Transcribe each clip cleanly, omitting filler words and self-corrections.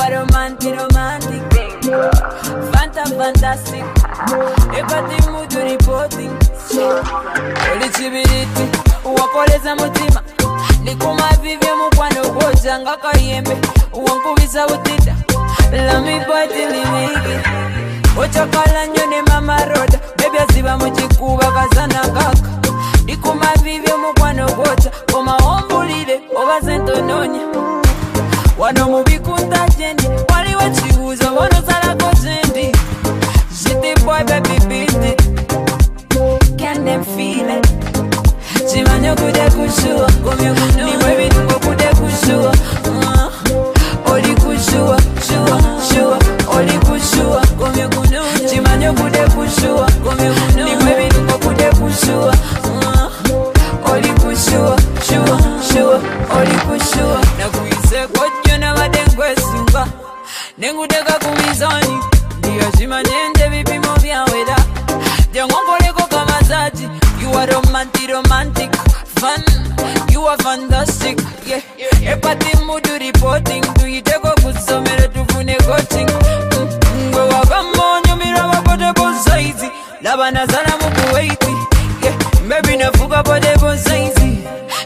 are romantic. Fanta fantastic. Epati mudu reporting. Oli chibiriti, uwakoleza mutima. Nikuma vivye mukwano goja ngaka yembe. Uwankubisa utida. Let me party limiki. Ochakala nyone mama roda. Baby aziba mchikuba kazana kaka. Nikuma vivye mukwano goja. Koma ombulile, oba sento nonya. Wano mubikunda jendi. Wali wachiuza, wano sala kojendi. Shitty boy baby beat it. Can them feel it? Chimanyo kude kushua. Ni baby nungo kude kushua. Oli kushua, shua. Oli kushua. Chimanyo kude kushua. Ni baby nungo kude kushua. Oli kushua, shua. Oli kushua. Na kuise kojo na madengwe singa. Nengudeka kumizani. Ndiyo shimanyende vipimo vya weda. Jangongoleko kama zati. You are romantic, fun. You are fantastic, yeah. Epati mudu reporting. Tuiteko kusomero tufune coaching. Ngwe wakamonyo mira wakote bonsaizi. Labana zala muku waiti, yeah. Maybe nafuka pote bonsaizi.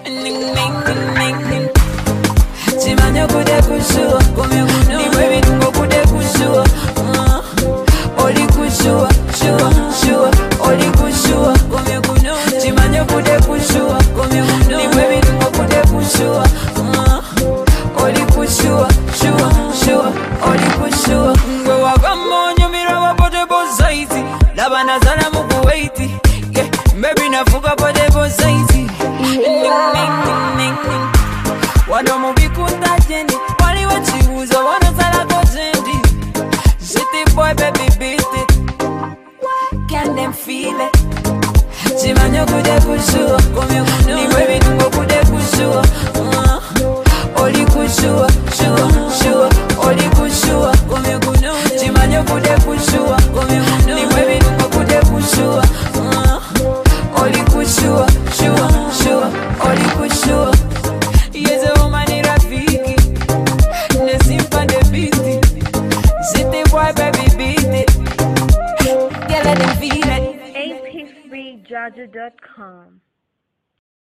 Chimanyo kude kushua. Ni baby nungo kude kushua. Oli kushua, shua. Oli kushua. Chimanyo kude kushua. Ni baby nungo kude kushua. Oli kushua, shua. Oli kushua. Ngwe wakamonyo mira wapote bonsaizi. Labana zala muku waiti, yeah. Maybe nafuka pote bonsaizi. Wano mubikunda jendi. Wali wachiuza, wano sala kojendi. Shitty boy baby beat it. Can them feel it? Chimanyo kude kushua. Ni baby nungo kude kushua. Oli kushua, shua. Oli kushua. Chimanyo kude kushua. Ni baby nungo kude kushua. Oli kushua, shua. Oli kushua. Yes, a woman in Rafiki. Nesimpa de beat. Shitty boy baby beat it. Yeah, let them feel it. apfreejaja.com